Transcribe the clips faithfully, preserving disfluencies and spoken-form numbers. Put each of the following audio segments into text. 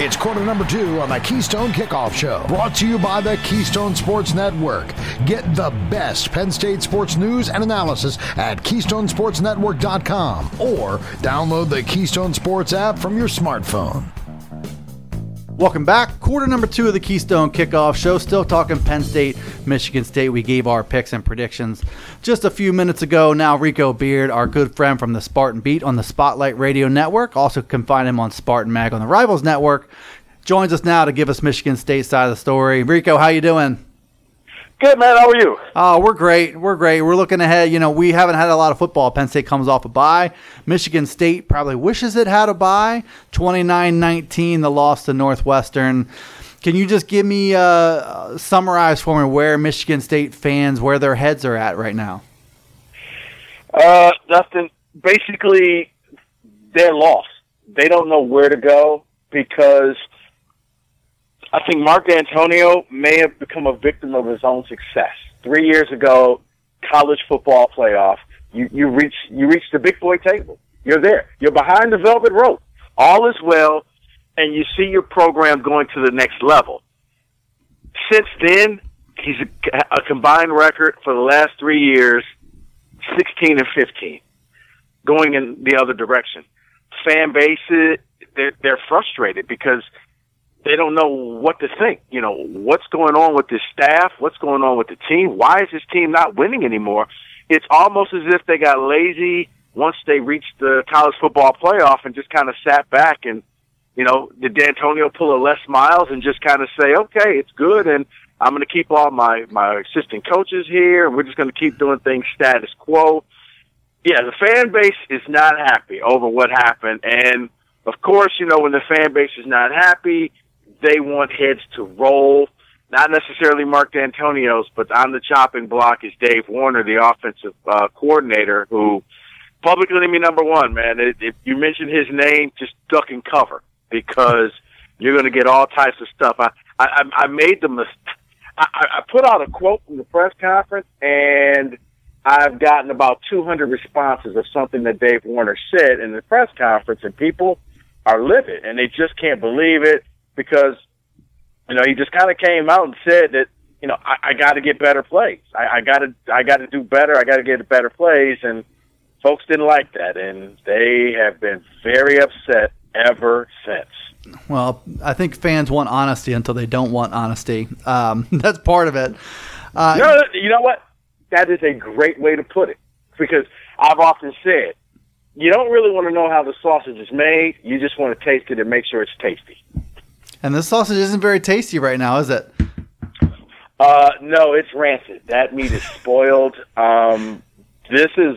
It's quarter number two on the Keystone Kickoff Show, brought to you by the Keystone Sports Network. Get the best Penn State sports news and analysis at keystone sports network dot com or download the Keystone Sports app from your smartphone. Welcome back. Quarter number two of the Keystone Kickoff Show. Still talking Penn State, Michigan State. We gave our picks and predictions just a few minutes ago. Now Rico Beard, our good friend from the Spartan Beat on the Spotlight Radio Network. Also can find him on Spartan Mag on the Rivals Network. Joins us now to give us Michigan State side of the story. Rico, how you doing? Good, man. How are you? Oh, we're great. We're great. We're looking ahead. You know, we haven't had a lot of football. Penn State comes off a bye. Michigan State probably wishes it had a bye. twenty-nine nineteen, the loss to Northwestern. Can you just give me, uh, summarize for me where Michigan State fans, where their heads are at right now? Uh, Dustin, basically, they're lost. They don't know where to go because I think Mark D'Antonio may have become a victim of his own success. Three years ago, college football playoff, you, you reach you reach the big boy table. You're there. You're behind the velvet rope. All is well, and you see your program going to the next level. Since then, he's a, a combined record for the last three years, sixteen and fifteen, going in the other direction. Fan base, they're, they're frustrated because they don't know what to think. You know, what's going on with this staff? What's going on with the team? Why is this team not winning anymore? It's almost as if they got lazy once they reached the college football playoff and just kind of sat back and, you know, did D'Antonio pull a Les Miles and just kind of say, okay, it's good, and I'm going to keep all my, my assistant coaches here, and we're just going to keep doing things status quo. Yeah, the fan base is not happy over what happened. And, of course, you know, when the fan base is not happy, they want heads to roll, not necessarily Mark D'Antonio's, but on the chopping block is Dave Warner, the offensive uh, coordinator, who publicly enemy number one, man. If you mention his name, just duck and cover because you're going to get all types of stuff. I I, I made the mistake. I, I put out a quote from the press conference, and I've gotten about two hundred responses of something that Dave Warner said in the press conference, and people are livid, and they just can't believe it. Because, you know, he just kind of came out and said that, you know, I, I got to get better plays. I, I got to, I got to do better. I got to get better plays, and folks didn't like that, and they have been very upset ever since. Well, I think fans want honesty until they don't want honesty. Um, that's part of it. Uh, no, you know what? That is a great way to put it, because I've often said, you don't really want to know how the sausage is made. You just want to taste it and make sure it's tasty. And this sausage isn't very tasty right now, is it? Uh, no, it's rancid. That meat is spoiled. Um, this is.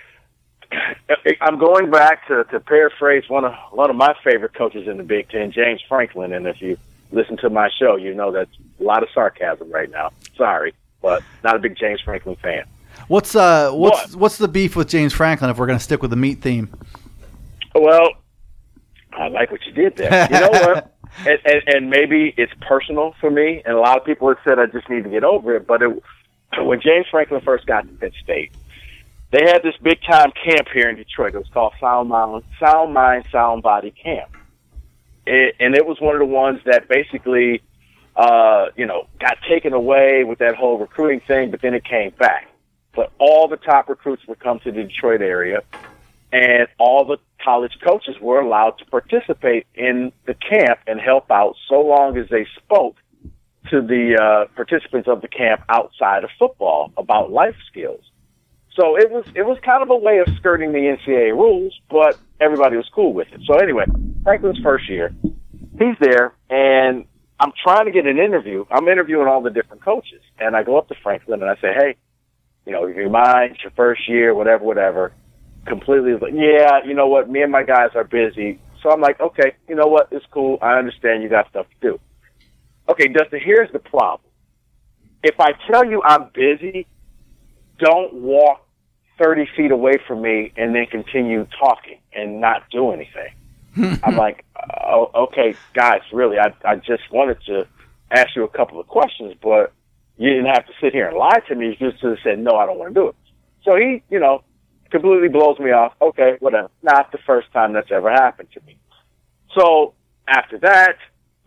I'm going back to, to paraphrase one of one of my favorite coaches in the Big Ten, James Franklin. And if you listen to my show, you know that's a lot of sarcasm right now. Sorry, but not a big James Franklin fan. What's uh what's what? what's the beef with James Franklin if we're going to stick with the meat theme? Well, I like what you did there. You know what? And, and, and maybe it's personal for me, and a lot of people have said I just need to get over it. But it, when James Franklin first got to Penn State, they had this big-time camp here in Detroit. It was called Sound Mind, Sound Mind, Sound Body Camp. It, and it was one of the ones that basically, uh, you know, got taken away with that whole recruiting thing, but then it came back. But all the top recruits would come to the Detroit area, and all the college coaches were allowed to participate in the camp and help out so long as they spoke to the uh, participants of the camp outside of football about life skills. So it was it was kind of a way of skirting the N C double A rules, but everybody was cool with it. So anyway, Franklin's first year, he's there, and I'm trying to get an interview. I'm interviewing all the different coaches, and I go up to Franklin and I say, hey, you know, if you mind, it's your first year, whatever, whatever. Completely, like, yeah, you know what, me and my guys are busy. So I'm like, okay, you know what, it's cool. I understand you got stuff to do. Okay, Dustin, here's the problem. If I tell you I'm busy, don't walk thirty feet away from me and then continue talking and not do anything. I'm like, oh, okay, guys, really, I, I just wanted to ask you a couple of questions, but you didn't have to sit here and lie to me. You just said, no, I don't want to do it. So he, you know, completely blows me off. Okay, whatever. Not the first time that's ever happened to me. So after that,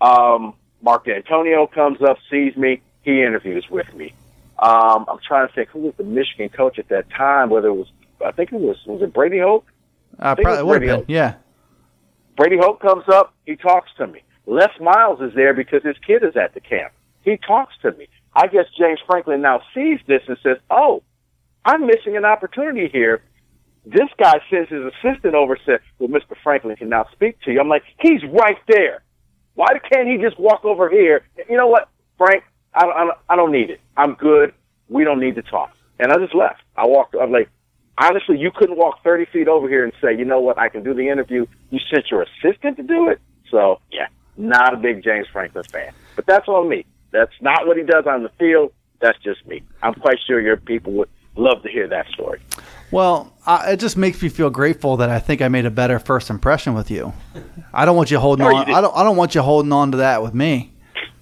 Um, Mark D'Antonio comes up, sees me. He interviews with me. Um, I'm trying to think who was the Michigan coach at that time. Whether it was, I think it was, was it Brady Hoke? Uh, probably would have been, yeah. Brady Hoke comes up. He talks to me. Les Miles is there because his kid is at the camp. He talks to me. I guess James Franklin now sees this and says, "Oh, I'm missing an opportunity here." This guy sends his assistant over and says, "Well, Mister Franklin can now speak to you." I'm like, he's right there. Why can't he just walk over here? You know what, Frank? I don't, I don't, I don't need it. I'm good. We don't need to talk. And I just left. I walked. I'm like, honestly, you couldn't walk thirty feet over here and say, you know what, I can do the interview. You sent your assistant to do it? So, yeah, not a big James Franklin fan. But that's on me. That's not what he does on the field. That's just me. I'm quite sure your people would love to hear that story. Well, I, it just makes me feel grateful that I think I made a better first impression with you. I don't want you holding No, on. you I don't. I don't want you holding on to that with me.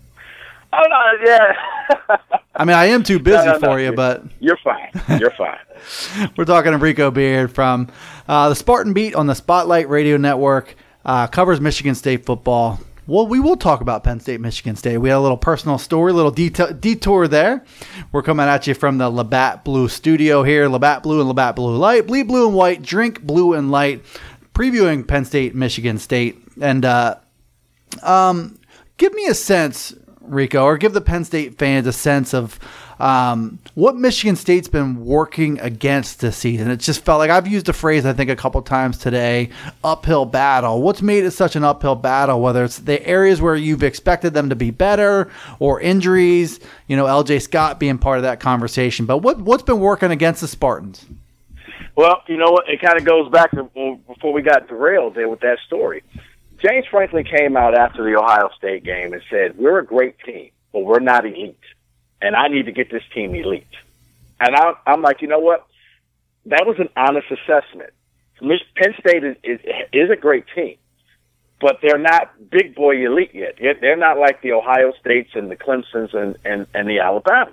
Oh, no, yeah. I mean, I am too busy No, no, no. for you, but You're fine. You're fine. we're talking to Rico Beard from uh, the Spartan Beat on the Spotlight Radio Network. Uh, covers Michigan State football. Well, we will talk about Penn State, Michigan State. We had a little personal story, a little detail, detour there. We're coming at you from the Labatt Blue studio here. Labatt Blue and Labatt Blue Light. Bleed blue and white. Drink blue and light. Previewing Penn State, Michigan State. And uh, um, give me a sense, Rico, or give the Penn State fans a sense of um, what Michigan State's been working against this season. It just felt like I've used a phrase, I think, a couple times today, uphill battle. What's made it such an uphill battle, whether it's the areas where you've expected them to be better or injuries, you know, L J Scott being part of that conversation. But what, what's been working against the Spartans? Well, you know what? It kind of goes back to before we got derailed there with that story. James Franklin came out after the Ohio State game and said, we're a great team, but we're not elite. And I need to get this team elite. And I, I'm like, you know what? That was an honest assessment. Penn State is, is, is a great team, but they're not big boy elite yet. They're not like the Ohio States and the Clemsons and, and, and the Alabamas.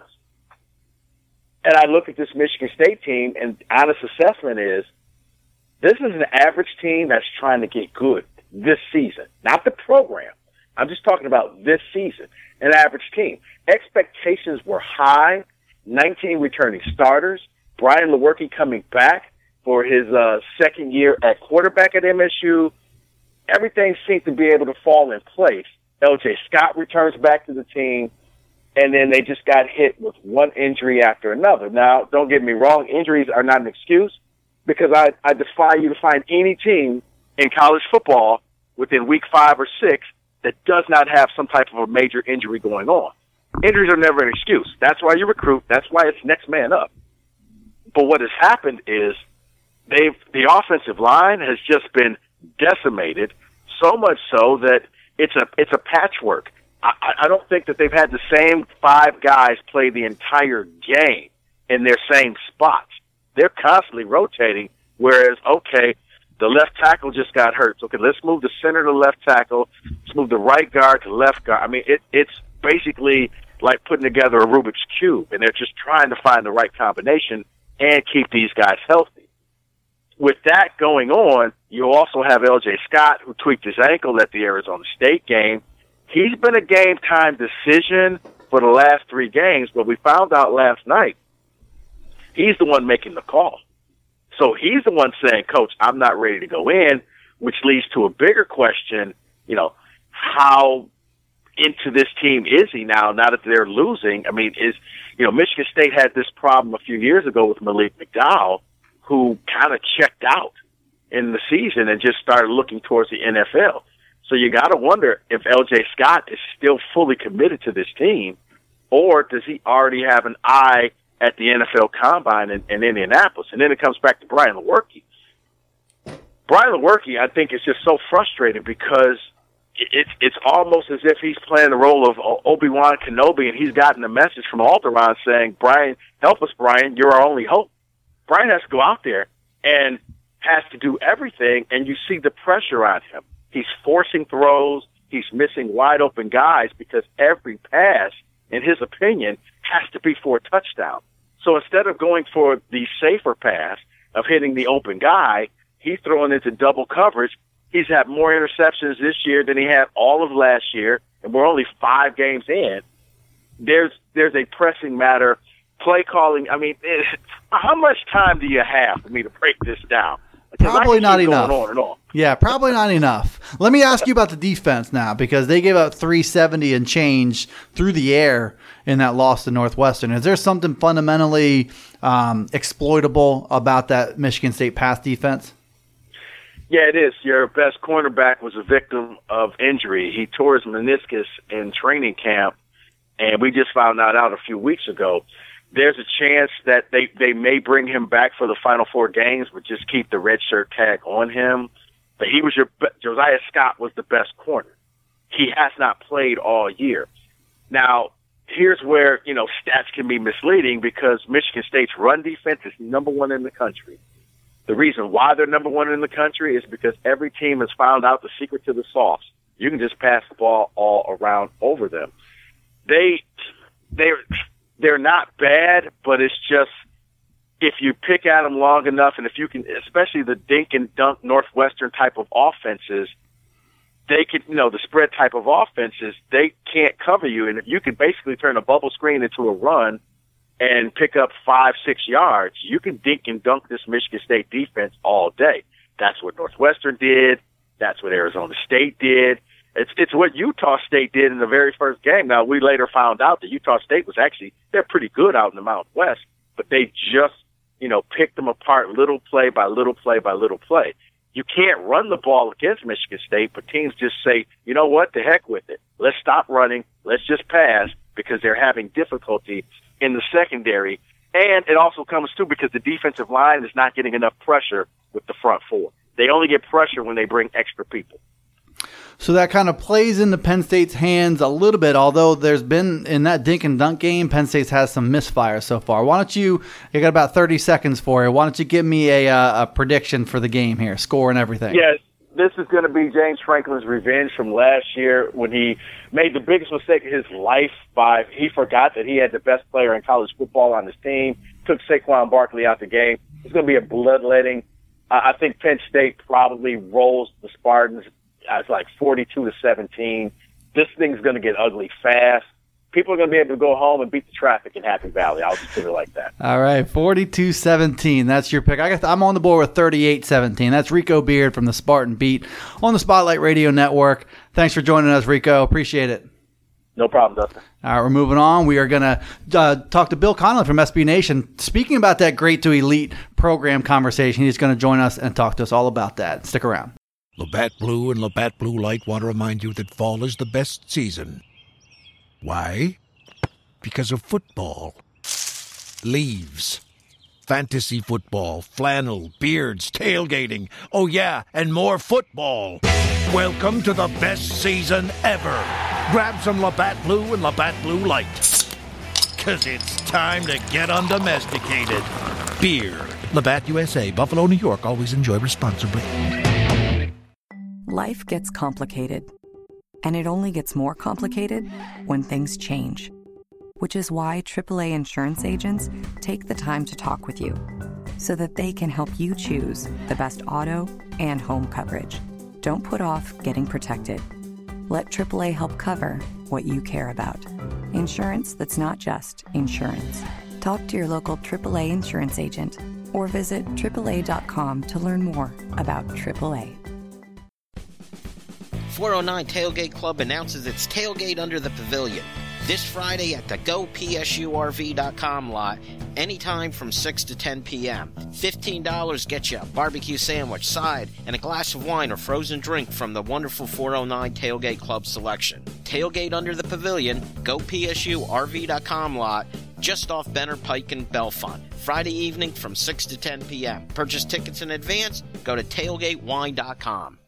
And I look at this Michigan State team, and honest assessment is this is an average team that's trying to get good this season, not the program. I'm just talking about this season, an average team. Expectations were high, nineteen returning starters, Brian Lewerke coming back for his uh, second year at quarterback at M S U. Everything seemed to be able to fall in place. L J Scott returns back to the team, and then they just got hit with one injury after another. Now, don't get me wrong, injuries are not an excuse, because I, I defy you to find any team in college football within week five or six that does not have some type of a major injury going on. Injuries are never an excuse. That's why you recruit. That's why it's next man up. But what has happened is they've the offensive line has just been decimated, so much so that it's a it's a patchwork. I, I don't think that they've had the same five guys play the entire game in their same spots. They're constantly rotating, whereas, okay, the left tackle just got hurt. So, okay, let's move the center to left tackle. Let's move the right guard to left guard. I mean, it, it's basically like putting together a Rubik's Cube, and they're just trying to find the right combination and keep these guys healthy. With that going on, you also have L J Scott, who tweaked his ankle at the Arizona State game. He's been a game-time decision for the last three games, but we found out last night he's the one making the call. So he's the one saying, Coach, I'm not ready to go in, which leads to a bigger question, you know, how into this team is he now, now that they're losing? I mean, is, you know, Michigan State had this problem a few years ago with Malik McDowell, who kind of checked out in the season and just started looking towards the N F L. So you got to wonder if L J Scott is still fully committed to this team, or does he already have an eye at the N F L Combine in, in Indianapolis? And then it comes back to Brian Lewerke. Brian Lewerke, I think, is just so frustrated because it's it's almost as if he's playing the role of Obi-Wan Kenobi, and he's gotten a message from Alderaan saying, Brian, help us, Brian, you're our only hope. Brian has to go out there and has to do everything, and you see the pressure on him. He's forcing throws. He's missing wide-open guys because every pass, in his opinion, has to be for a touchdown. So instead of going for the safer pass of hitting the open guy, he's throwing into double coverage. he's had more interceptions this year than he had all of last year, and we're only five games in. There's there's a pressing matter. Play calling, I mean, it, how much time do you have for me to break this down? Probably not enough. On and on. Yeah, probably not enough. Let me ask you about the defense now, because they gave up three seventy and change through the air in that loss to Northwestern. Is there something fundamentally um, exploitable about that Michigan State pass defense? Yeah, it is. Your best cornerback was a victim of injury. He tore his meniscus in training camp, and we just found that out a few weeks ago. There's a chance that they, they may bring him back for the final four games, but just keep the red shirt tag on him. But he was your Josiah Scott was the best corner. He has not played all year. Now, here's where, you know, stats can be misleading, because Michigan State's run defense is number one in the country. The reason why they're number one in the country is because every team has found out the secret to the sauce. You can just pass the ball all around over them. They, they're, they're not bad, but it's just, if you pick at them long enough, and if you can, especially the dink and dunk Northwestern type of offenses, they can, you know, the spread type of offenses, they can't cover you. And if you can basically turn a bubble screen into a run and pick up five, six yards, you can dink and dunk this Michigan State defense all day. That's what Northwestern did. That's what Arizona State did. It's it's what Utah State did in the very first game. Now, we later found out that Utah State was actually, they're pretty good out in the Mountain West, but they just, you know, picked them apart little play by little play by little play. You can't run the ball against Michigan State, but teams just say, you know what, the heck with it. Let's stop running. Let's just pass, because they're having difficulty in the secondary. And it also comes, too, because the defensive line is not getting enough pressure with the front four. They only get pressure when they bring extra people. So that kind of plays into Penn State's hands a little bit, although there's been, in that dink and dunk game, Penn State's has some misfires so far. Why don't you, you got about thirty seconds for you, why don't you give me a, uh, a prediction for the game here, score and everything? Yes, this is going to be James Franklin's revenge from last year when he made the biggest mistake of his life by, he forgot that he had the best player in college football on his team, took Saquon Barkley out the game. It's going to be a bloodletting. Uh, I think Penn State probably rolls the Spartans. It's like forty-two to seventeen. This thing's going to get ugly fast. People are going to be able to go home and beat the traffic in Happy Valley. I'll just put it like that. All right, forty-two seventeen. That's your pick. I guess I'm on the board with thirty-eight seventeen. That's Rico Beard from the Spartan Beat on the Spotlight Radio Network. Thanks for joining us, Rico. Appreciate it. No problem, Dustin. All right, we're moving on. We are going to uh, talk to Bill Connolly from S B Nation. Speaking about that Great to Elite program conversation, he's going to join us and talk to us all about that. Stick around. Labatt Blue and Labatt Blue Light want to remind you that fall is the best season. Why? Because of football. Leaves. Fantasy football, flannel, beards, tailgating. Oh yeah, and more football. Welcome to the best season ever. Grab some Labatt Blue and Labatt Blue Light. Cause it's time to get undomesticated. Beer. Labatt U S A, Buffalo, New York. Always enjoy responsibly. Life gets complicated, and it only gets more complicated when things change, which is why triple A insurance agents take the time to talk with you so that they can help you choose the best auto and home coverage. Don't put off getting protected. Let triple A help cover what you care about. Insurance that's not just insurance. Talk to your local triple A insurance agent or visit triple A dot com to learn more about triple A. four oh nine Tailgate Club announces its Tailgate Under the Pavilion this Friday at the go P S U R V dot com lot, anytime from six to ten p.m. fifteen dollars gets you a barbecue sandwich, side, and a glass of wine or frozen drink from the wonderful four oh nine Tailgate Club selection. Tailgate Under the Pavilion, go P S U R V dot com lot, just off Benner Pike and Belfont. Friday evening from six to ten p.m. Purchase tickets in advance, go to tailgate wine dot com.